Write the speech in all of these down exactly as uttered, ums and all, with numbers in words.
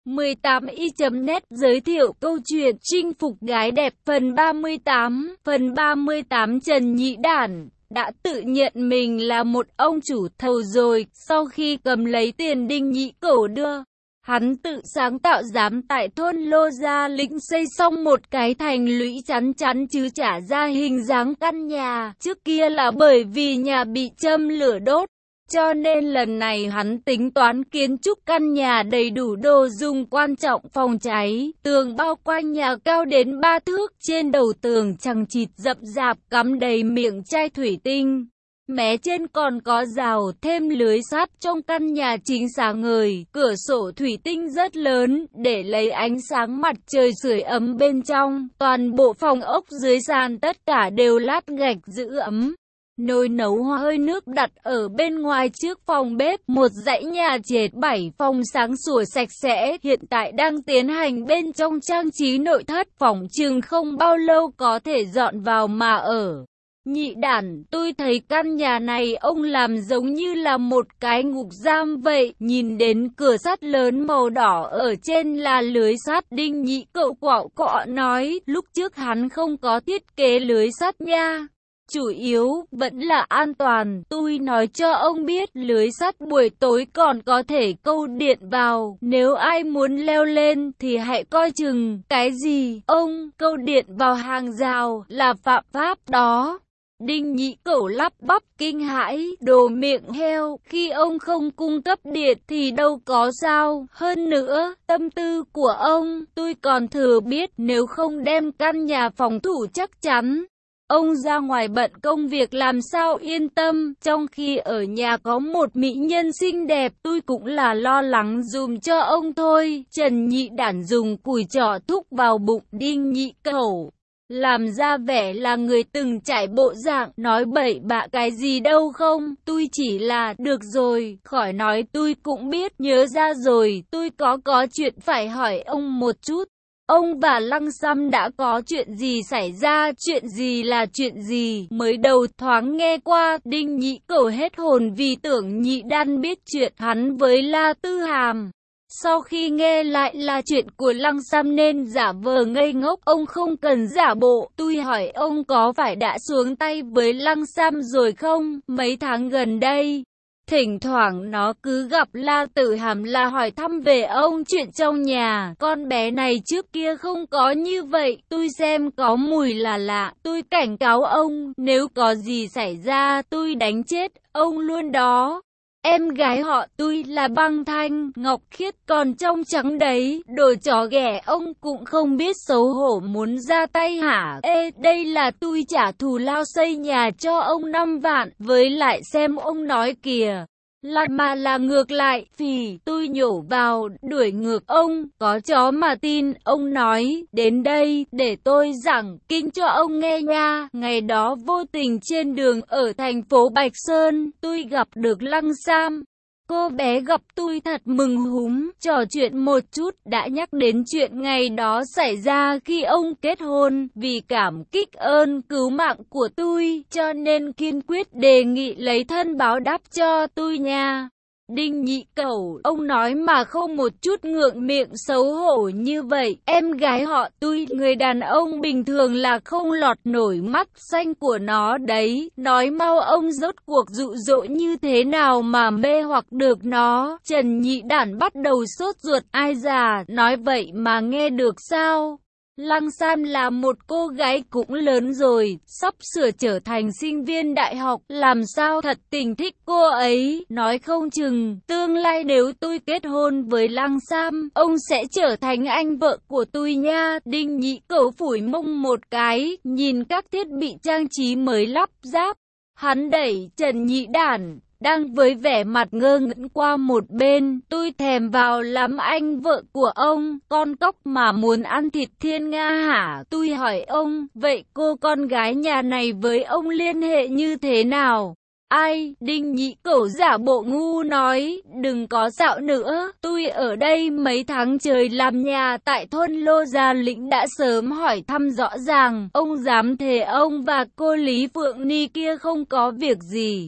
mười tám y chấm net giới thiệu câu chuyện chinh phục gái đẹp phần ba mươi tám. Phần ba mươi tám Trần Nhị Đản đã tự nhận mình là một ông chủ thầu rồi, sau khi cầm lấy tiền Đinh Nhị Cẩu đưa. Hắn tự sáng tạo dám tại thôn Lô Gia Lĩnh xây xong một cái thành lũy chắn chắn chứ trả ra hình dáng căn nhà. Trước kia là bởi vì nhà bị châm lửa đốt, cho nên lần này hắn tính toán kiến trúc căn nhà đầy đủ đồ dùng quan trọng phòng cháy. Tường bao quanh nhà cao đến ba thước, trên đầu tường chằng chịt rậm rạp cắm đầy miệng chai thủy tinh. Mé trên còn có rào thêm lưới sắt. Trong căn nhà chính sáng ngời, cửa sổ thủy tinh rất lớn để lấy ánh sáng mặt trời sưởi ấm bên trong. Toàn bộ phòng ốc dưới sàn tất cả đều lát gạch giữ ấm. Nồi nấu hơi nước đặt ở bên ngoài trước phòng bếp. Một dãy nhà trệt bảy phòng sáng sủa sạch sẽ, hiện tại đang tiến hành bên trong trang trí nội thất. Phòng chừng không bao lâu có thể dọn vào mà ở. Nhị Đản, tôi thấy căn nhà này ông làm giống như là một cái ngục giam vậy. Nhìn đến cửa sắt lớn màu đỏ ở trên là lưới sắt. Đinh Nhị Cẩu quạo cọ nói, lúc trước hắn không có thiết kế lưới sắt nha. Chủ yếu vẫn là an toàn. Tôi nói cho ông biết, lưới sắt buổi tối còn có thể câu điện vào. Nếu ai muốn leo lên thì hãy coi chừng. Cái gì? Ông, câu điện vào hàng rào là phạm pháp đó. Đinh Nhị Cẩu lắp bắp kinh hãi, đồ miệng heo, khi ông không cung cấp điện thì đâu có sao. Hơn nữa, tâm tư của ông, tôi còn thừa biết, nếu không đem căn nhà phòng thủ chắc chắn ông ra ngoài bận công việc làm sao yên tâm. Trong khi ở nhà có một mỹ nhân xinh đẹp, tôi cũng là lo lắng dùm cho ông thôi. Trần Nhị Đản dùng cùi trỏ thúc vào bụng Đinh Nhị Cẩu, làm ra vẻ là người từng trải bộ dạng, nói bậy bạ cái gì đâu không, tôi chỉ là, được rồi, khỏi nói tôi cũng biết, nhớ ra rồi, tôi có có chuyện phải hỏi ông một chút. Ông và Lăng Sâm đã có chuyện gì xảy ra, chuyện gì là chuyện gì, mới đầu thoáng nghe qua, Đinh Nhị Cẩu hết hồn vì tưởng Nhị Đản biết chuyện hắn với La Tư Hàm. Sau khi nghe lại là chuyện của Lăng Sâm nên giả vờ ngây ngốc. Ông không cần giả bộ. Tôi hỏi ông có phải đã xuống tay với Lăng Sâm rồi không? Mấy tháng gần đây, thỉnh thoảng nó cứ gặp La Tử Hàm là hỏi thăm về ông, chuyện trong nhà. Con bé này trước kia không có như vậy. Tôi xem có mùi là lạ. Tôi cảnh cáo ông, nếu có gì xảy ra tôi đánh chết ông luôn đó. Em gái họ tôi là Băng Thanh, Ngọc Khiết còn trong trắng đấy, đồ chó ghẻ ông cũng không biết xấu hổ muốn ra tay hả? Ê, đây là tôi trả thù lao xây nhà cho ông năm vạn, với lại xem ông nói kìa. Là mà là ngược lại, phì, tôi nhổ vào, đuổi ngược ông, có chó mà tin, ông nói, đến đây, để tôi giảng kinh cho ông nghe nha. Ngày đó vô tình trên đường ở thành phố Bạch Sơn, tôi gặp được Lăng Sam. Cô bé gặp tôi thật mừng húm, trò chuyện một chút, đã nhắc đến chuyện ngày đó xảy ra khi ông kết hôn, vì cảm kích ơn cứu mạng của tôi, cho nên kiên quyết đề nghị lấy thân báo đáp cho tôi nha. Đinh Nhị Cẩu, ông nói mà không một chút ngượng miệng xấu hổ như vậy. Em gái họ tôi, người đàn ông bình thường là không lọt nổi mắt xanh của nó đấy. Nói mau ông rốt cuộc dụ dỗ như thế nào mà mê hoặc được nó. Trần Nhị Đản bắt đầu sốt ruột, ai già, nói vậy mà nghe được sao? Lăng Sam là một cô gái cũng lớn rồi, sắp sửa trở thành sinh viên đại học, làm sao thật tình thích cô ấy, nói không chừng, tương lai nếu tôi kết hôn với Lăng Sam, ông sẽ trở thành anh vợ của tôi nha. Đinh Nhị Cẩu phủi mông một cái, nhìn các thiết bị trang trí mới lắp ráp, hắn đẩy Trần Nhị Đản đang với vẻ mặt ngơ ngẩn qua một bên. Tôi thèm vào lắm anh vợ của ông, con cóc mà muốn ăn thịt thiên nga hả? Tôi hỏi ông, vậy cô con gái nhà này với ông liên hệ như thế nào? Ai? Đinh Nhị Cẩu giả bộ ngu nói, đừng có dạo nữa, tôi ở đây mấy tháng trời làm nhà tại thôn Lô Gia Lĩnh đã sớm hỏi thăm rõ ràng, ông dám thề ông và cô Lý Phượng Ni kia không có việc gì.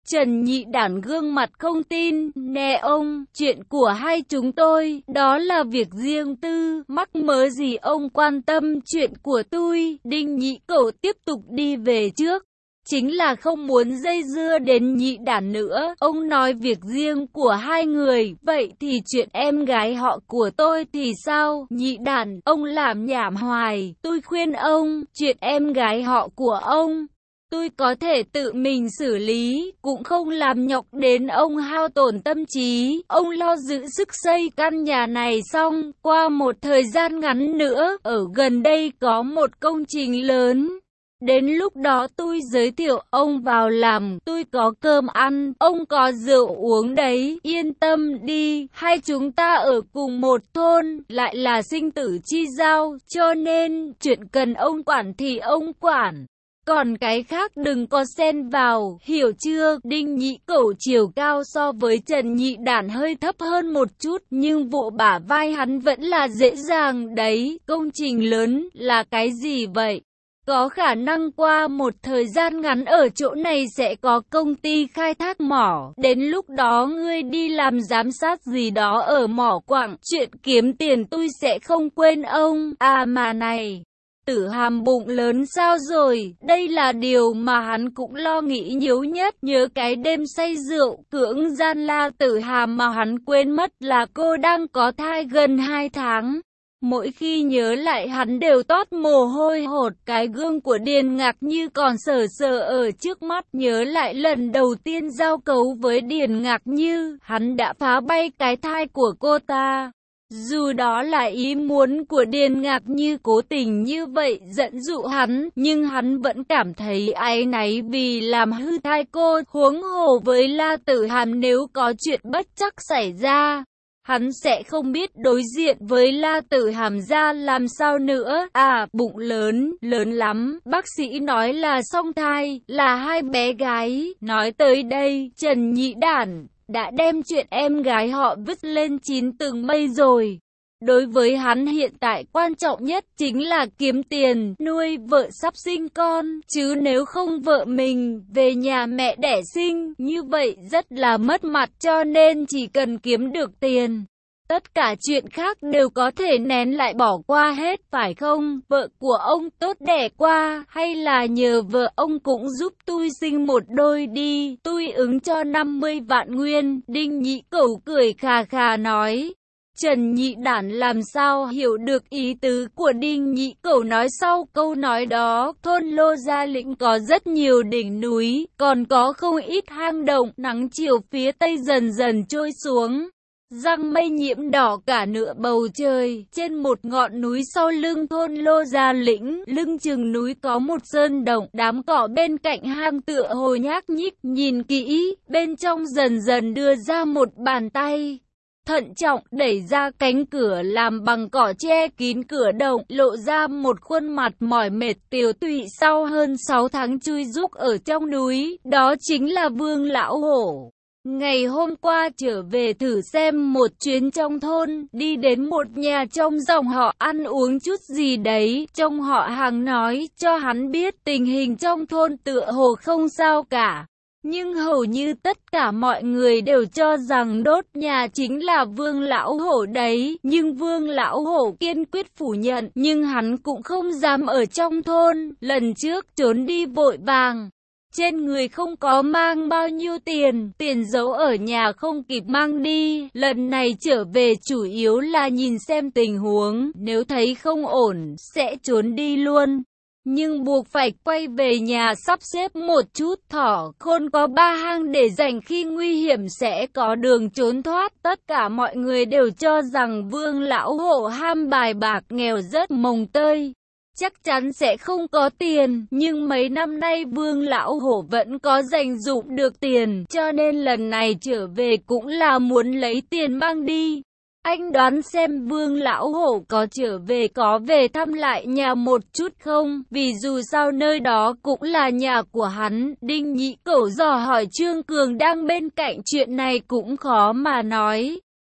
Trần Nhị Đản gương mặt không tin, nè ông, chuyện của hai chúng tôi, đó là việc riêng tư, mắc mớ gì ông quan tâm chuyện của tôi. Đinh Nhị Cẩu tiếp tục đi về trước. Chính là không muốn dây dưa đến Nhị Đản nữa. Ông nói việc riêng của hai người, vậy thì chuyện em gái họ của tôi thì sao? Nhị Đản, ông làm nhảm hoài, tôi khuyên ông, chuyện em gái họ của ông tôi có thể tự mình xử lý, cũng không làm nhọc đến ông hao tổn tâm trí. Ông lo giữ sức xây căn nhà này xong, qua một thời gian ngắn nữa, ở gần đây có một công trình lớn. Đến lúc đó tôi giới thiệu ông vào làm, tôi có cơm ăn, ông có rượu uống đấy, yên tâm đi, hai chúng ta ở cùng một thôn, lại là sinh tử chi giao, cho nên, chuyện cần ông quản thì ông quản. Còn cái khác đừng có xen vào, hiểu chưa? Đinh Nhị Cẩu chiều cao so với Trần Nhị Đản hơi thấp hơn một chút, nhưng vụ bả vai hắn vẫn là dễ dàng đấy. Công trình lớn là cái gì vậy? Có khả năng qua một thời gian ngắn ở chỗ này sẽ có công ty khai thác mỏ. Đến lúc đó ngươi đi làm giám sát gì đó ở mỏ quặng. Chuyện kiếm tiền tôi sẽ không quên ông. À mà này, Tử Hàm bụng lớn sao rồi? Đây là điều mà hắn cũng lo nghĩ nhiều nhất. Nhớ cái đêm say rượu, cưỡng gian La Tử Hàm mà hắn quên mất là cô đang có thai gần hai tháng. Mỗi khi nhớ lại hắn đều toát mồ hôi hột, cái gương của Điền Ngạc Như còn sờ sờ ở trước mắt. Nhớ lại lần đầu tiên giao cấu với Điền Ngạc Như, hắn đã phá bay cái thai của cô ta. Dù đó là ý muốn của Điền Ngạc Như cố tình như vậy dẫn dụ hắn, nhưng hắn vẫn cảm thấy áy náy vì làm hư thai cô. Huống hồ với La Tử Hàm, nếu có chuyện bất trắc xảy ra, hắn sẽ không biết đối diện với La Tử Hàm ra làm sao nữa. À, bụng lớn, lớn lắm, bác sĩ nói là song thai, là hai bé gái. Nói tới đây, Trần Nhị Đản đã đem chuyện em gái họ vứt lên chín tầng mây rồi. Đối với hắn hiện tại quan trọng nhất chính là kiếm tiền, nuôi vợ sắp sinh con, chứ nếu không vợ mình về nhà mẹ đẻ sinh, như vậy rất là mất mặt, cho nên chỉ cần kiếm được tiền, tất cả chuyện khác đều có thể nén lại bỏ qua hết, phải không? Vợ của ông tốt đẻ qua, hay là nhờ vợ ông cũng giúp tôi sinh một đôi đi, tôi ứng cho năm mươi vạn nguyên. Đinh Nhị Cẩu cười khà khà nói. Trần Nhị Đản làm sao hiểu được ý tứ của Đinh Nhị Cẩu nói sau câu nói đó. Thôn Lô Gia Lĩnh có rất nhiều đỉnh núi, còn có không ít hang động. Nắng chiều phía tây dần dần trôi xuống, răng mây nhiễm đỏ cả nửa bầu trời. Trên một ngọn núi sau lưng thôn Lô Gia Lĩnh, lưng chừng núi có một sơn động, đám cỏ bên cạnh hang tựa hồ nhác nhích. Nhìn kỹ, bên trong dần dần đưa ra một bàn tay thận trọng đẩy ra cánh cửa làm bằng cỏ che kín cửa động, lộ ra một khuôn mặt mỏi mệt tiều tụy sau hơn sáu tháng chui rúc ở trong núi. Đó chính là Vương Lão Hổ. Ngày hôm qua trở về thử xem một chuyến trong thôn, đi đến một nhà trong dòng họ ăn uống chút gì đấy. Trong họ hàng nói cho hắn biết tình hình trong thôn tựa hồ không sao cả. Nhưng hầu như tất cả mọi người đều cho rằng đốt nhà chính là Vương Lão Hổ đấy. Nhưng Vương Lão Hổ kiên quyết phủ nhận, nhưng hắn cũng không dám ở trong thôn. Lần trước trốn đi vội vàng, trên người không có mang bao nhiêu tiền, tiền giấu ở nhà không kịp mang đi. Lần này trở về chủ yếu là nhìn xem tình huống, nếu thấy không ổn, sẽ trốn đi luôn. Nhưng buộc phải quay về nhà sắp xếp một chút. Thỏ khôn có ba hang để dành khi nguy hiểm sẽ có đường trốn thoát. Tất cả mọi người đều cho rằng Vương Lão Hổ ham bài bạc, nghèo rất mồng tơi, chắc chắn sẽ không có tiền. Nhưng mấy năm nay Vương Lão Hổ vẫn có dành dụm được tiền, cho nên lần này trở về cũng là muốn lấy tiền mang đi. Anh đoán xem Vương Lão Hổ có trở về, có về thăm lại nhà một chút không? Vì dù sao nơi đó cũng là nhà của hắn. Đinh Nhị Cẩu dò hỏi Trương Cường đang bên cạnh, chuyện này cũng khó mà nói.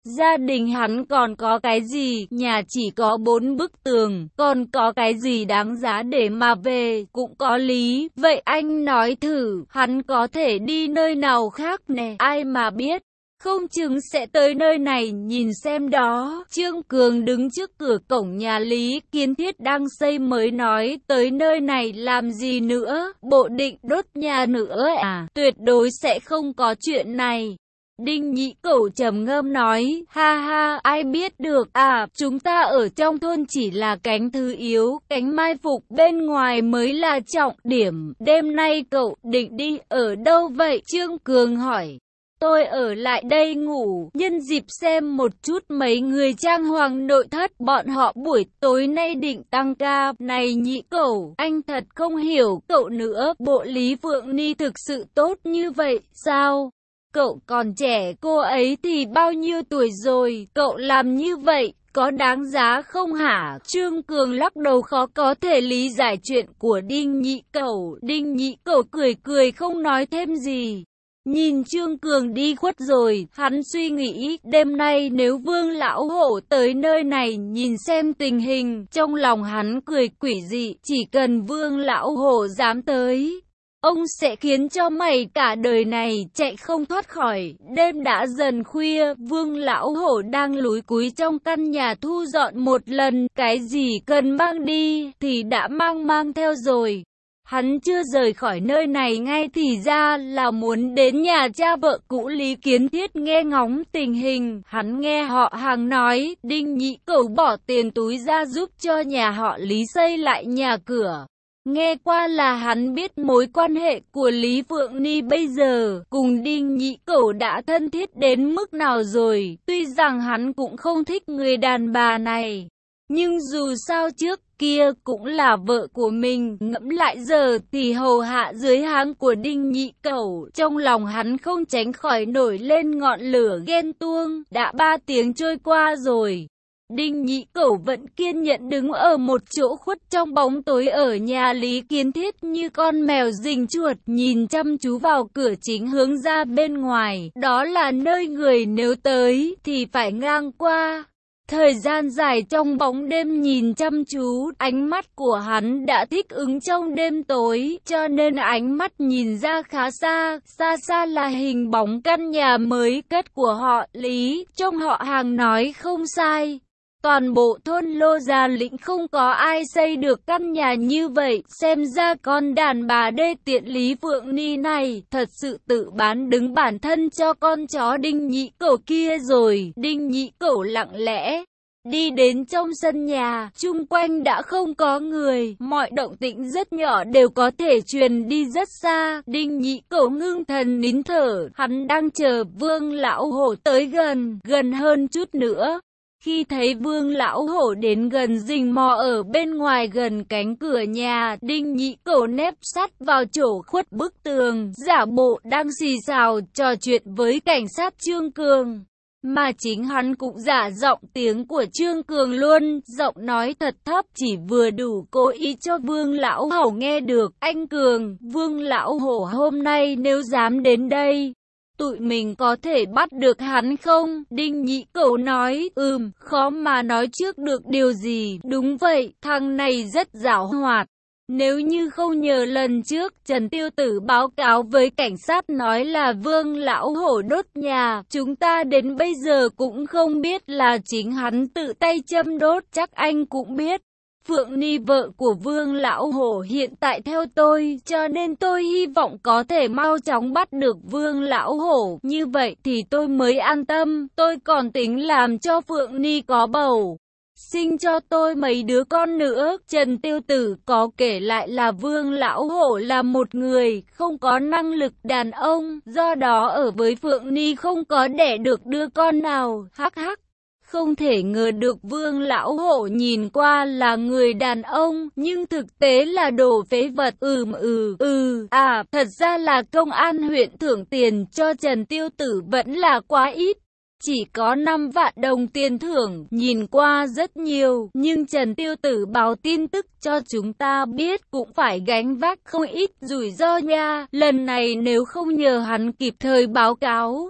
Gia đình hắn còn có cái gì, nhà chỉ có bốn bức tường, còn có cái gì đáng giá để mà về, cũng có lý. Vậy anh nói thử, hắn có thể đi nơi nào khác nè, ai mà biết. Không chừng sẽ tới nơi này, nhìn xem đó. Trương Cường đứng trước cửa cổng nhà Lý Kiến Thiết đang xây mới nói, tới nơi này làm gì nữa, bộ định đốt nhà nữa à, tuyệt đối sẽ không có chuyện này. Đinh Nhĩ Cẩu trầm ngâm nói, ha ha, ai biết được, à, chúng ta ở trong thôn chỉ là cánh thứ yếu, cánh mai phục bên ngoài mới là trọng điểm. Đêm nay cậu định đi ở đâu vậy? Trương Cường hỏi. Tôi ở lại đây ngủ, nhân dịp xem một chút mấy người trang hoàng nội thất, bọn họ buổi tối nay định tăng ca. Này Nhĩ Cẩu, anh thật không hiểu cậu nữa, bộ Lý Phượng Ni thực sự tốt như vậy, sao? Cậu còn trẻ, cô ấy thì bao nhiêu tuổi rồi, cậu làm như vậy, có đáng giá không hả? Trương Cường lắc đầu khó có thể lý giải chuyện của Đinh Nhĩ Cẩu. Đinh Nhĩ Cẩu cười cười không nói thêm gì. Nhìn Trương Cường đi khuất rồi, hắn suy nghĩ, đêm nay nếu Vương Lão Hổ tới nơi này nhìn xem tình hình, trong lòng hắn cười quỷ dị, chỉ cần Vương Lão Hổ dám tới, ông sẽ khiến cho mày cả đời này chạy không thoát khỏi. Đêm đã dần khuya, Vương Lão Hổ đang lúi cúi trong căn nhà thu dọn một lần, cái gì cần mang đi thì đã mang mang theo rồi. Hắn chưa rời khỏi nơi này ngay thì ra là muốn đến nhà cha vợ cũ Lý Kiến Thiết nghe ngóng tình hình. Hắn nghe họ hàng nói, Đinh Nhĩ Cẩu bỏ tiền túi ra giúp cho nhà họ Lý xây lại nhà cửa. Nghe qua là hắn biết mối quan hệ của Lý Phượng Ni bây giờ cùng Đinh Nhĩ Cẩu đã thân thiết đến mức nào rồi. Tuy rằng hắn cũng không thích người đàn bà này, nhưng dù sao trước kia cũng là vợ của mình, ngẫm lại giờ thì hầu hạ dưới háng của Đinh Nhĩ Cẩu, trong lòng hắn không tránh khỏi nổi lên ngọn lửa ghen tuông. Đã ba tiếng trôi qua rồi, Đinh Nhĩ Cẩu vẫn kiên nhẫn đứng ở một chỗ khuất trong bóng tối ở nhà Lý Kiến Thiết như con mèo rình chuột, nhìn chăm chú vào cửa chính hướng ra bên ngoài. Đó là nơi người nếu tới thì phải ngang qua. Thời gian dài trong bóng đêm nhìn chăm chú, ánh mắt của hắn đã thích ứng trong đêm tối, cho nên ánh mắt nhìn ra khá xa, xa xa là hình bóng căn nhà mới cất của họ Lý, trong họ hàng nói không sai. Toàn bộ thôn Lô Gia Lĩnh không có ai xây được căn nhà như vậy, xem ra con đàn bà đê tiện Lý Phượng Ni này thật sự tự bán đứng bản thân cho con chó Đinh Nhĩ Cẩu kia rồi. Đinh Nhĩ Cẩu lặng lẽ đi đến trong sân nhà, chung quanh đã không có người, mọi động tĩnh rất nhỏ đều có thể truyền đi rất xa. Đinh Nhĩ Cẩu ngưng thần nín thở, hắn đang chờ Vương Lão Hổ tới gần, gần hơn chút nữa. Khi thấy Vương Lão Hổ đến gần rình mò ở bên ngoài gần cánh cửa nhà, Đinh Nhĩ Cẩu nép sát vào chỗ khuất bức tường, giả bộ đang xì xào trò chuyện với cảnh sát Trương Cường. Mà chính hắn cũng giả giọng tiếng của Trương Cường luôn, giọng nói thật thấp chỉ vừa đủ cố ý cho Vương Lão Hổ nghe được. Anh Cường, Vương Lão Hổ hôm nay nếu dám đến đây, tụi mình có thể bắt được hắn không? Đinh Nhĩ Cẩu nói, ừm, khó mà nói trước được điều gì. Đúng vậy, thằng này rất giảo hoạt. Nếu như không nhờ lần trước Trần Tiêu Tử báo cáo với cảnh sát nói là Vương Lão Hổ đốt nhà, chúng ta đến bây giờ cũng không biết là chính hắn tự tay châm đốt. Chắc anh cũng biết Phượng Ni vợ của Vương Lão Hổ hiện tại theo tôi, cho nên tôi hy vọng có thể mau chóng bắt được Vương Lão Hổ. Như vậy thì tôi mới an tâm, tôi còn tính làm cho Phượng Ni có bầu, sinh cho tôi mấy đứa con nữa. Trần Tiêu Tử có kể lại là Vương Lão Hổ là một người không có năng lực đàn ông, do đó ở với Phượng Ni không có đẻ được đứa con nào. Hắc hắc. Không thể ngờ được Vương Lão Hổ nhìn qua là người đàn ông, nhưng thực tế là đồ phế vật. Ừm ừ ừ à, thật ra là công an huyện thưởng tiền cho Trần Tiêu Tử vẫn là quá ít. Chỉ có năm vạn đồng tiền thưởng, nhìn qua rất nhiều, nhưng Trần Tiêu Tử báo tin tức cho chúng ta biết cũng phải gánh vác không ít rủi ro nha. Lần này nếu không nhờ hắn kịp thời báo cáo,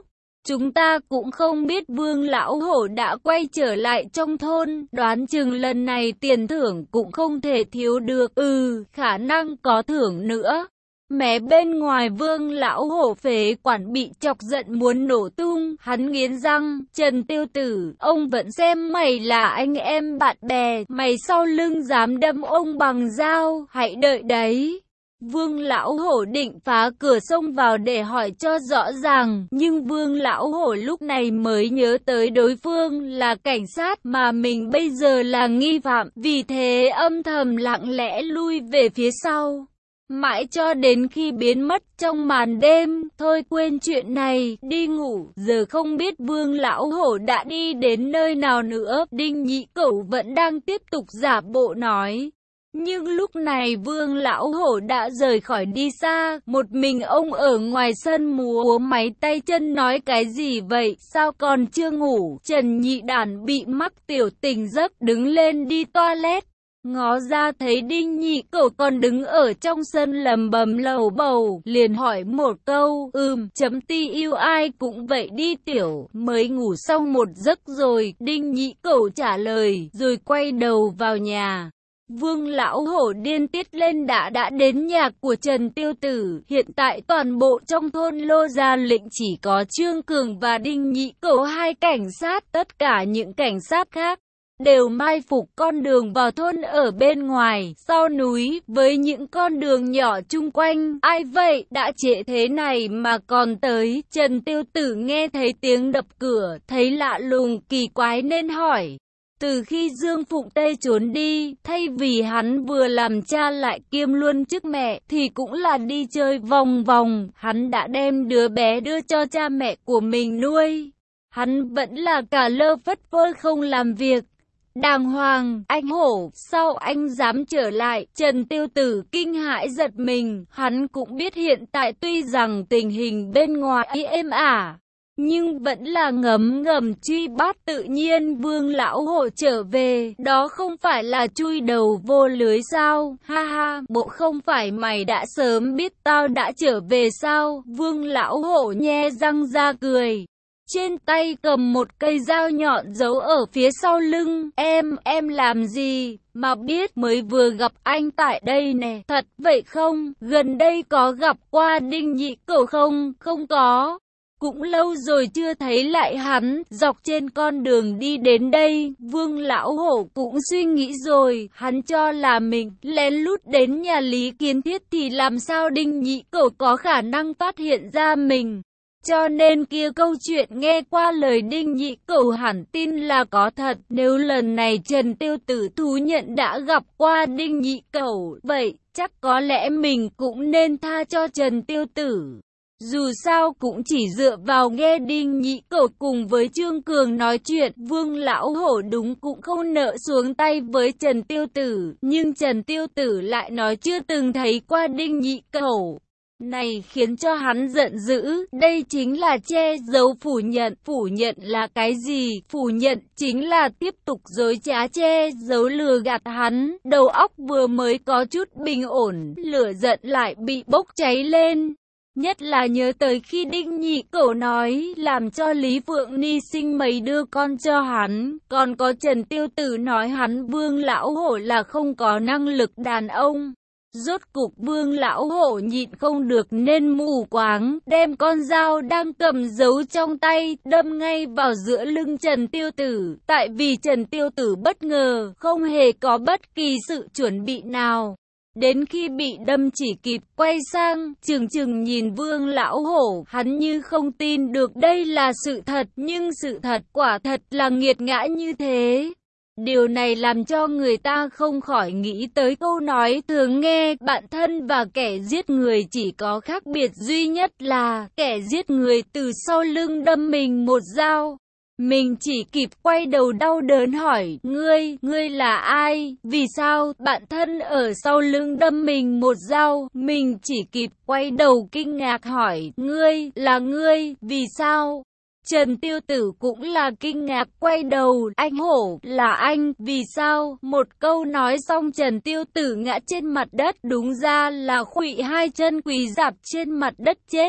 Chúng ta cũng không biết Vương lão hổ đã quay trở lại trong thôn, đoán chừng lần này tiền thưởng cũng không thể thiếu được, ừ, khả năng có thưởng nữa. Mé bên ngoài Vương lão hổ phế quản bị chọc giận muốn nổ tung, hắn nghiến răng, Trần Tiêu Tử, ông vẫn xem mày là anh em bạn bè, mày sau lưng dám đâm ông bằng dao, hãy đợi đấy. Vương lão hổ định phá cửa xông vào để hỏi cho rõ ràng, nhưng Vương lão hổ lúc này mới nhớ tới đối phương là cảnh sát mà mình bây giờ là nghi phạm, vì thế âm thầm lặng lẽ lui về phía sau. Mãi cho đến khi biến mất trong màn đêm, thôi quên chuyện này, đi ngủ, giờ không biết Vương lão hổ đã đi đến nơi nào nữa, Đinh Nhị Cẩu vẫn đang tiếp tục giả bộ nói. Nhưng lúc này Vương lão hổ đã rời khỏi đi xa, một mình ông ở ngoài sân múa máy tay chân nói cái gì vậy, sao còn chưa ngủ, Trần Nhị Đản bị mắc tiểu tỉnh giấc đứng lên đi toilet. Ngó ra thấy Đinh Nhị Cẩu còn đứng ở trong sân lầm bầm lầu bầu, liền hỏi một câu, ừm, chấm ti yêu ai cũng vậy đi tiểu, mới ngủ xong một giấc rồi, Đinh Nhị Cẩu trả lời, rồi quay đầu vào nhà. Vương lão hổ điên tiết lên đã đã đến nhà của Trần Tiêu Tử, hiện tại toàn bộ trong thôn Lô Gia Lĩnh chỉ có Trương Cường và Đinh Nhị Cẩu hai cảnh sát, tất cả những cảnh sát khác đều mai phục con đường vào thôn ở bên ngoài, sau núi, với những con đường nhỏ chung quanh. Ai vậy, đã trễ thế này mà còn tới? Trần Tiêu Tử nghe thấy tiếng đập cửa, thấy lạ lùng kỳ quái nên hỏi. Từ khi Dương Phụng Tây trốn đi, thay vì hắn vừa làm cha lại kiêm luôn chức mẹ, thì cũng là đi chơi vòng vòng, hắn đã đem đứa bé đưa cho cha mẹ của mình nuôi. Hắn vẫn là cả lơ phất phơ không làm việc đàng hoàng. Anh hổ, sao anh dám trở lại? Trần Tiêu Tử kinh hãi giật mình, hắn cũng biết hiện tại tuy rằng tình hình bên ngoài êm ả, nhưng vẫn là ngấm ngầm truy bắt. Tự nhiên Vương lão hổ trở về, đó không phải là chui đầu vô lưới sao? Ha ha, bộ không phải mày đã sớm biết tao đã trở về sao? Vương lão hổ nhe răng ra cười. Trên tay cầm một cây dao nhọn giấu ở phía sau lưng. Em, em làm gì mà biết, mới vừa gặp anh tại đây nè. Thật vậy không? Gần đây có gặp qua Đinh Nhị Cẩu không? Không có. Cũng lâu rồi chưa thấy lại hắn. Dọc trên con đường đi đến đây, Vương lão hổ cũng suy nghĩ rồi. Hắn cho là mình lén lút đến nhà Lý Kiến Thiết thì làm sao Đinh Nhị Cẩu có khả năng phát hiện ra mình. Cho nên kia câu chuyện nghe qua lời Đinh Nhị Cẩu hẳn tin là có thật. Nếu lần này Trần Tiêu Tử thú nhận đã gặp qua Đinh Nhị Cẩu, vậy chắc có lẽ mình cũng nên tha cho Trần Tiêu Tử. Dù sao cũng chỉ dựa vào nghe Đinh Nhị Cẩu cùng với Trương Cường nói chuyện, Vương lão hổ đúng cũng không nỡ xuống tay với Trần Tiêu Tử, nhưng Trần Tiêu Tử lại nói chưa từng thấy qua Đinh Nhị Cẩu. Này khiến cho hắn giận dữ, đây chính là che giấu phủ nhận. Phủ nhận là cái gì? Phủ nhận chính là tiếp tục dối trá che giấu lừa gạt hắn. Đầu óc vừa mới có chút bình ổn, lửa giận lại bị bốc cháy lên. Nhất là nhớ tới khi Đinh Nhị Cẩu nói làm cho Lý Phượng Ni sinh mấy đứa con cho hắn. Còn có Trần Tiêu Tử nói hắn Vương lão hổ là không có năng lực đàn ông. Rốt cục Vương lão hổ nhịn không được nên mù quáng, đem con dao đang cầm giấu trong tay, đâm ngay vào giữa lưng Trần Tiêu Tử. Tại vì Trần Tiêu Tử bất ngờ, không hề có bất kỳ sự chuẩn bị nào. Đến khi bị đâm chỉ kịp quay sang, chừng chừng nhìn Vương lão hổ, hắn như không tin được đây là sự thật, nhưng sự thật quả thật là nghiệt ngã như thế. Điều này làm cho người ta không khỏi nghĩ tới câu nói thường nghe, bạn thân và kẻ giết người chỉ có khác biệt duy nhất là kẻ giết người từ sau lưng đâm mình một dao. Mình chỉ kịp quay đầu đau đớn hỏi, ngươi, ngươi là ai, vì sao bạn thân ở sau lưng đâm mình một dao. Mình chỉ kịp quay đầu kinh ngạc hỏi, ngươi, là ngươi, vì sao? Trần Tiêu Tử cũng là kinh ngạc quay đầu, anh hổ, là anh, vì sao? Một câu nói xong Trần Tiêu Tử ngã trên mặt đất, đúng ra là khuỵu hai chân quỳ rạp trên mặt đất chết.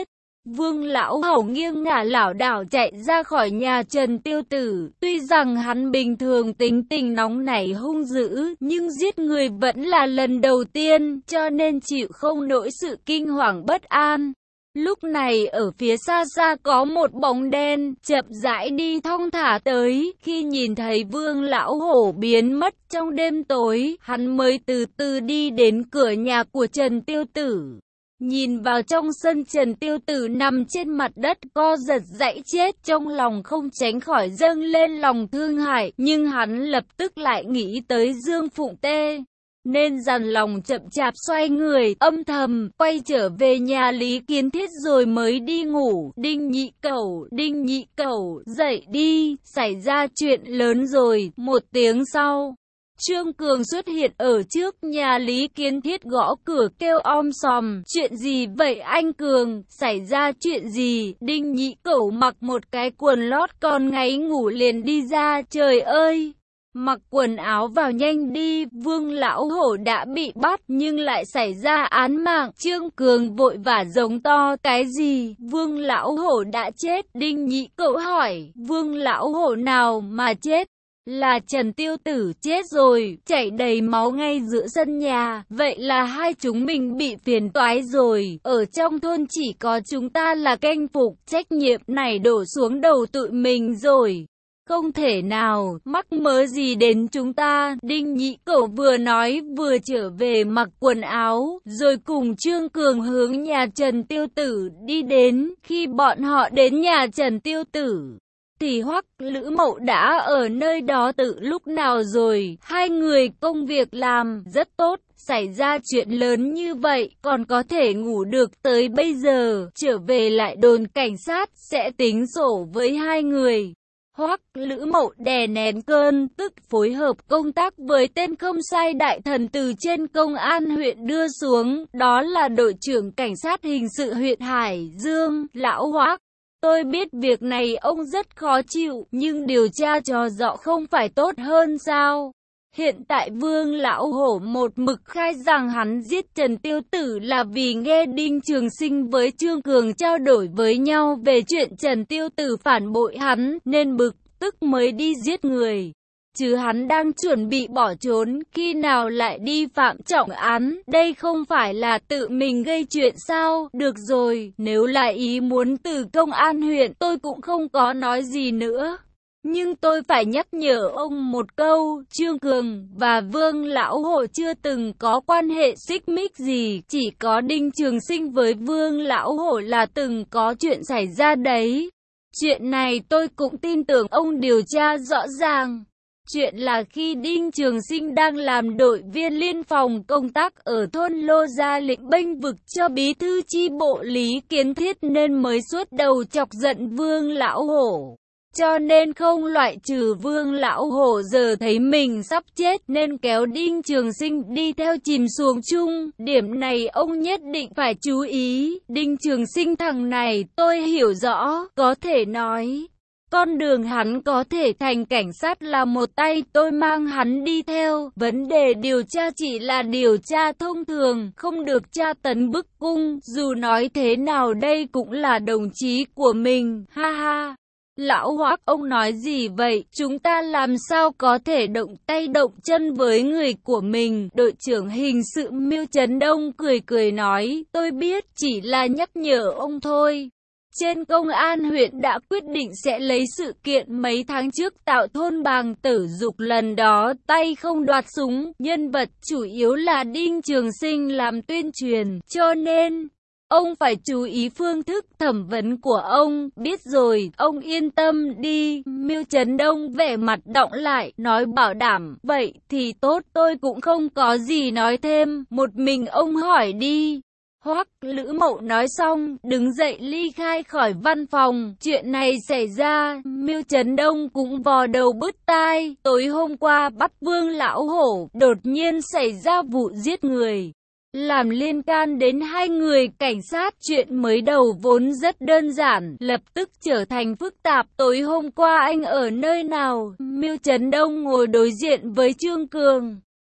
Vương Lão Hổ nghiêng ngả lảo đảo chạy ra khỏi nhà Trần Tiêu Tử. Tuy rằng hắn bình thường tính tình nóng nảy hung dữ, nhưng giết người vẫn là lần đầu tiên, cho nên chịu không nổi sự kinh hoàng bất an. Lúc này ở phía xa xa có một bóng đen, chậm rãi đi thong thả tới, khi nhìn thấy Vương Lão Hổ biến mất trong đêm tối, hắn mới từ từ đi đến cửa nhà của Trần Tiêu Tử. Nhìn vào trong sân, Trần Tiêu Tử nằm trên mặt đất co giật giãy chết, trong lòng không tránh khỏi dâng lên lòng thương hại, nhưng hắn lập tức lại nghĩ tới Dương Phụng Tê, nên dằn lòng chậm chạp xoay người, âm thầm quay trở về nhà Lý Kiến Thiết rồi mới đi ngủ. Đinh Nhị Cẩu, Đinh Nhị Cẩu, dậy đi, xảy ra chuyện lớn rồi. Một tiếng sau, Trương Cường xuất hiện ở trước nhà Lý Kiến Thiết, gõ cửa kêu om sòm. Chuyện gì vậy anh Cường, xảy ra chuyện gì? Đinh Nhị Cẩu mặc một cái quần lót còn ngáy ngủ liền đi ra. Trời ơi! Mặc quần áo vào nhanh đi, Vương Lão Hổ đã bị bắt nhưng lại xảy ra án mạng. Trương Cường vội vã giống to, cái gì? Vương Lão Hổ đã chết? Đinh Nhị Cẩu hỏi, Vương Lão Hổ nào mà chết? Là Trần Tiêu Tử chết rồi, chảy đầy máu ngay giữa sân nhà. Vậy là hai chúng mình bị phiền toái rồi. Ở trong thôn chỉ có chúng ta là canh phục, trách nhiệm này đổ xuống đầu tụi mình rồi. Không thể nào, mắc mớ gì đến chúng ta. Đinh Nhị Cẩu vừa nói vừa trở về mặc quần áo, rồi cùng Trương Cường hướng nhà Trần Tiêu Tử đi đến. Khi bọn họ đến nhà Trần Tiêu Tử, thì Hoắc Lữ Mậu đã ở nơi đó từ lúc nào rồi. Hai người công việc làm rất tốt, xảy ra chuyện lớn như vậy, còn có thể ngủ được tới bây giờ. Trở về lại đồn cảnh sát, sẽ tính sổ với hai người. Hoắc Lữ Mậu đè nén cơn tức, phối hợp công tác với tên không sai đại thần từ trên công an huyện đưa xuống, đó là đội trưởng cảnh sát hình sự huyện Hải Dương, Lão Hoắc. Tôi biết việc này ông rất khó chịu, nhưng điều tra cho rõ không phải tốt hơn sao? Hiện tại Vương Lão Hổ một mực khai rằng hắn giết Trần Tiêu Tử là vì nghe Đinh Trường Sinh với Trương Cường trao đổi với nhau về chuyện Trần Tiêu Tử phản bội hắn, nên bực tức mới đi giết người. Chứ hắn đang chuẩn bị bỏ trốn, khi nào lại đi phạm trọng án, đây không phải là tự mình gây chuyện sao? Được rồi, nếu là ý muốn từ công an huyện, tôi cũng không có nói gì nữa. Nhưng tôi phải nhắc nhở ông một câu, Trương Cường và Vương Lão Hổ chưa từng có quan hệ xích mích gì, chỉ có Đinh Trường Sinh với Vương Lão Hổ là từng có chuyện xảy ra đấy. Chuyện này tôi cũng tin tưởng ông điều tra rõ ràng. Chuyện là khi Đinh Trường Sinh đang làm đội viên liên phòng công tác ở thôn Lô Gia Lĩnh bênh vực cho bí thư chi bộ Lý Kiến Thiết nên mới suốt đầu chọc giận Vương Lão Hổ. Cho nên không loại trừ Vương Lão Hổ giờ thấy mình sắp chết nên kéo Đinh Trường Sinh đi theo chìm xuồng chung. Điểm này ông nhất định phải chú ý. Đinh Trường Sinh thằng này tôi hiểu rõ, có thể nói con đường hắn có thể thành cảnh sát là một tay tôi mang hắn đi theo. Vấn đề điều tra chỉ là điều tra thông thường, không được tra tấn bức cung. Dù nói thế nào đây cũng là đồng chí của mình, ha ha. Lão Hoắc, ông nói gì vậy? Chúng ta làm sao có thể động tay động chân với người của mình? Đội trưởng hình sự Miêu Trấn Đông cười cười nói, tôi biết, chỉ là nhắc nhở ông thôi. Trên công an huyện đã quyết định sẽ lấy sự kiện mấy tháng trước tạo thôn Bàng Tử Dục lần đó tay không đoạt súng, nhân vật chủ yếu là Đinh Trường Sinh làm tuyên truyền, cho nên ông phải chú ý phương thức thẩm vấn của ông. Biết rồi, ông yên tâm đi. Miêu Trấn Đông vẻ mặt đọng lại, nói bảo đảm. Vậy thì tốt, tôi cũng không có gì nói thêm. Một mình ông hỏi đi. Hoắc Lữ Mậu nói xong, đứng dậy ly khai khỏi văn phòng. Chuyện này xảy ra, Miêu Trấn Đông cũng vò đầu bứt tai. Tối hôm qua bắt Vương Lão Hổ, đột nhiên xảy ra vụ giết người, làm liên can đến hai người cảnh sát. Chuyện mới đầu vốn rất đơn giản, lập tức trở thành phức tạp. Tối hôm qua anh ở nơi nào? Miêu Trấn Đông ngồi đối diện với Trương Cường.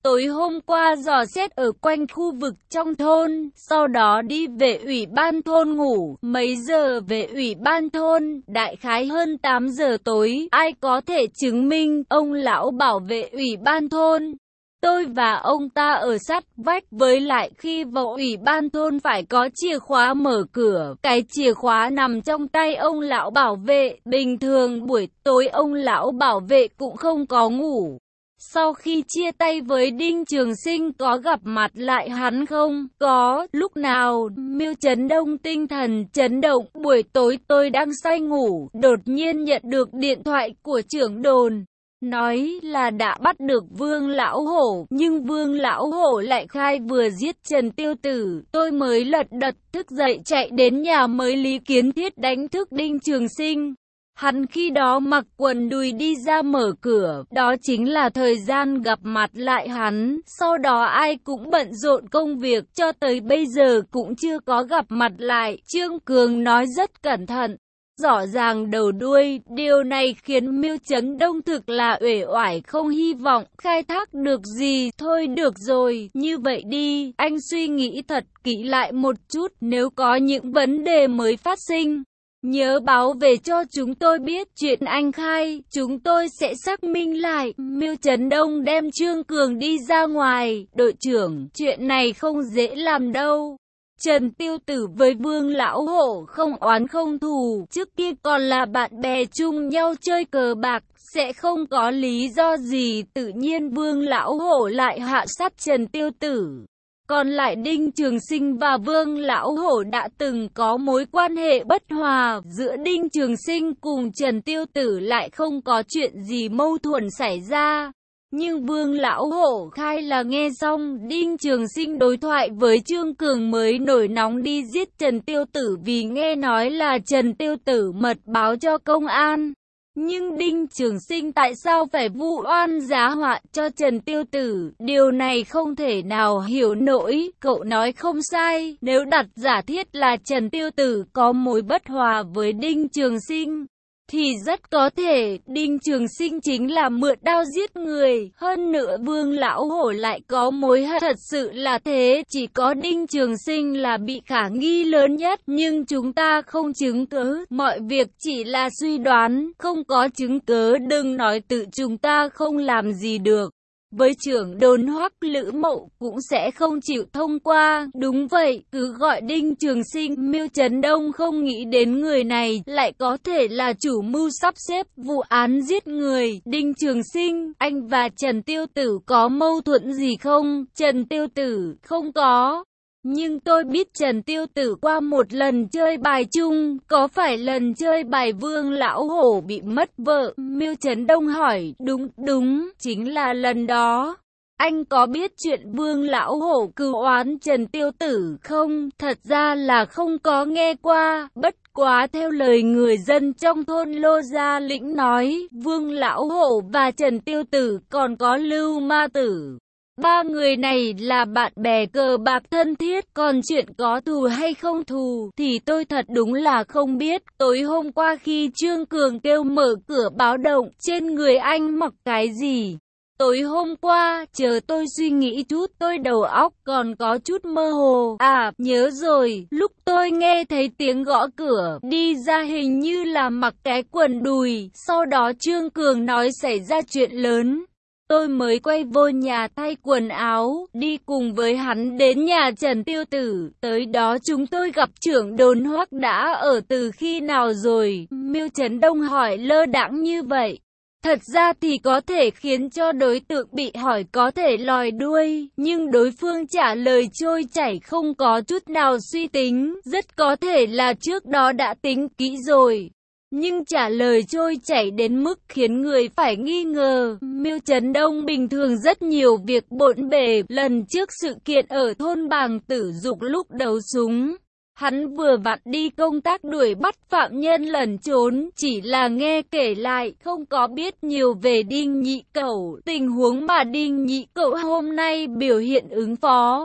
Tối hôm qua dò xét ở quanh khu vực trong thôn, sau đó đi về ủy ban thôn ngủ, mấy giờ về ủy ban thôn, đại khái hơn tám giờ tối, ai có thể chứng minh, ông lão bảo vệ ủy ban thôn. Tôi và ông ta ở sát vách, với lại khi vào ủy ban thôn phải có chìa khóa mở cửa, cái chìa khóa nằm trong tay ông lão bảo vệ, bình thường buổi tối ông lão bảo vệ cũng không có ngủ. Sau khi chia tay với Đinh Trường Sinh có gặp mặt lại hắn không? Có, lúc nào? Miêu Chấn Đông tinh thần chấn động, buổi tối tôi đang say ngủ, đột nhiên nhận được điện thoại của trưởng đồn. Nói là đã bắt được Vương Lão Hổ, nhưng Vương Lão Hổ lại khai vừa giết Trần Tiêu Tử. Tôi mới lật đật thức dậy chạy đến nhà mới Lý Kiến Thiết đánh thức Đinh Trường Sinh. Hắn khi đó mặc quần đùi đi ra mở cửa, đó chính là thời gian gặp mặt lại hắn. Sau đó ai cũng bận rộn công việc, cho tới bây giờ cũng chưa có gặp mặt lại. Trương Cường nói rất cẩn thận, rõ ràng đầu đuôi, điều này khiến Miêu Chấn Đông thực là uể oải, không hy vọng khai thác được gì. Thôi được rồi, như vậy đi, anh suy nghĩ thật kỹ lại một chút, nếu có những vấn đề mới phát sinh, nhớ báo về cho chúng tôi biết. Chuyện anh khai, chúng tôi sẽ xác minh lại. Miêu Chấn Đông đem Trương Cường đi ra ngoài. Đội trưởng, chuyện này không dễ làm đâu. Trần Tiêu Tử với Vương Lão Hổ không oán không thù, trước kia còn là bạn bè chung nhau chơi cờ bạc, sẽ không có lý do gì tự nhiên Vương Lão Hổ lại hạ sát Trần Tiêu Tử. Còn lại Đinh Trường Sinh và Vương Lão Hổ đã từng có mối quan hệ bất hòa, giữa Đinh Trường Sinh cùng Trần Tiêu Tử lại không có chuyện gì mâu thuẫn xảy ra. Nhưng Vương Lão Hổ khai là nghe xong Đinh Trường Sinh đối thoại với Trương Cường mới nổi nóng đi giết Trần Tiêu Tử, vì nghe nói là Trần Tiêu Tử mật báo cho công an. Nhưng Đinh Trường Sinh tại sao phải vu oan giá họa cho Trần Tiêu Tử? Điều này không thể nào hiểu nổi. Cậu nói không sai, nếu đặt giả thiết là Trần Tiêu Tử có mối bất hòa với Đinh Trường Sinh, thì rất có thể Đinh Trường Sinh chính là mượn đao giết người. Hơn nữa Vương Lão Hổ lại có mối hận, thật sự là thế. Chỉ có Đinh Trường Sinh là bị khả nghi lớn nhất, nhưng chúng ta không chứng cứ, mọi việc chỉ là suy đoán, không có chứng cứ đừng nói tự chúng ta không làm gì được. Với trưởng đồn Hoắc Lữ Mậu cũng sẽ không chịu thông qua. Đúng vậy, cứ gọi Đinh Trường Sinh. Miêu Chấn Đông không nghĩ đến người này lại có thể là chủ mưu sắp xếp vụ án giết người. Đinh Trường Sinh, anh và Trần Tiêu Tử có mâu thuẫn gì không? Trần Tiêu Tử, không có. Nhưng tôi biết Trần Tiêu Tử qua một lần chơi bài chung, có phải lần chơi bài Vương Lão Hổ bị mất vợ? Miêu Chấn Đông hỏi. Đúng, đúng, chính là lần đó. Anh có biết chuyện Vương Lão Hổ cừu oán Trần Tiêu Tử không? Thật ra là không có nghe qua, bất quá theo lời người dân trong thôn Lô Gia Lĩnh nói, Vương Lão Hổ và Trần Tiêu Tử còn có Lưu Ma Tử, ba người này là bạn bè cờ bạc thân thiết, còn chuyện có thù hay không thù thì tôi thật đúng là không biết. Tối hôm qua khi Trương Cường kêu mở cửa báo động, trên người anh mặc cái gì? Tối hôm qua, chờ tôi suy nghĩ chút, tôi đầu óc còn có chút mơ hồ. À, nhớ rồi, lúc tôi nghe thấy tiếng gõ cửa, đi ra hình như là mặc cái quần đùi, sau đó Trương Cường nói xảy ra chuyện lớn. Tôi mới quay vô nhà thay quần áo, đi cùng với hắn đến nhà Trần Tiêu Tử. Tới đó chúng tôi gặp trưởng đồn Hoắc đã ở từ khi nào rồi? Miêu Chấn Đông hỏi lơ đãng như vậy. Thật ra thì có thể khiến cho đối tượng bị hỏi có thể lòi đuôi, nhưng đối phương trả lời trôi chảy không có chút nào suy tính, rất có thể là trước đó đã tính kỹ rồi. Nhưng trả lời trôi chảy đến mức khiến người phải nghi ngờ. Miêu Chấn Đông bình thường rất nhiều việc bộn bề. Lần trước sự kiện ở thôn Bàng Tử Dục lúc đấu súng, hắn vừa vặn đi công tác đuổi bắt phạm nhân lẩn trốn, chỉ là nghe kể lại, không có biết nhiều về Đinh Nhị Cẩu. Tình huống mà Đinh Nhị Cẩu hôm nay biểu hiện ứng phó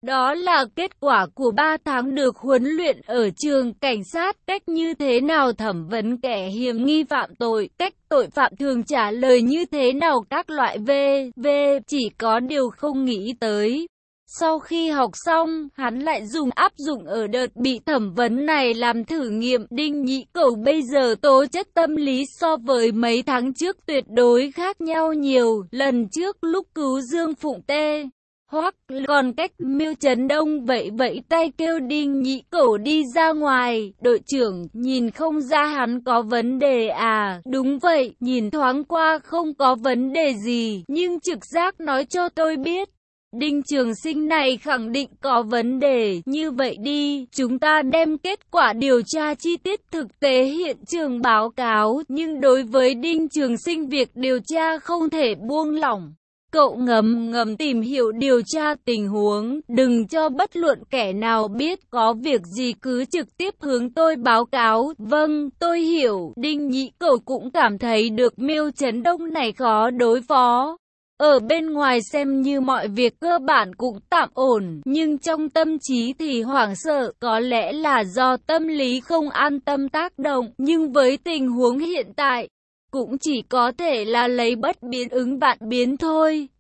Đó là kết quả của ba tháng được huấn luyện ở trường cảnh sát. Cách như thế nào thẩm vấn kẻ hiểm nghi phạm tội, cách tội phạm thường trả lời như thế nào, các loại v, v, chỉ có điều không nghĩ tới. Sau khi học xong, hắn lại dùng áp dụng ở đợt bị thẩm vấn này làm thử nghiệm. Đinh Nhĩ Cẩu bây giờ tố chất tâm lý so với mấy tháng trước tuyệt đối khác nhau nhiều. Lần trước lúc cứu Dương Phụng Tê Hoắc còn cách, Miêu Trấn Đông vẫy vẫy tay kêu Đinh Nhĩ Cẩu đi ra ngoài. Đội trưởng, nhìn không ra hắn có vấn đề à? Đúng vậy, nhìn thoáng qua không có vấn đề gì, nhưng trực giác nói cho tôi biết Đinh Trường Sinh này khẳng định có vấn đề. Như vậy đi, chúng ta đem kết quả điều tra chi tiết thực tế hiện trường báo cáo, nhưng đối với Đinh Trường Sinh việc điều tra không thể buông lỏng. Cậu ngầm ngầm tìm hiểu điều tra tình huống, đừng cho bất luận kẻ nào biết, có việc gì cứ trực tiếp hướng tôi báo cáo. Vâng, tôi hiểu. Đinh Nhĩ Cẩu cũng cảm thấy được Miêu Trấn Đông này khó đối phó. Ở bên ngoài xem như mọi việc cơ bản cũng tạm ổn, nhưng trong tâm trí thì hoảng sợ, có lẽ là do tâm lý không an tâm tác động, nhưng với tình huống hiện tại, cũng chỉ có thể là lấy bất biến ứng vạn biến thôi.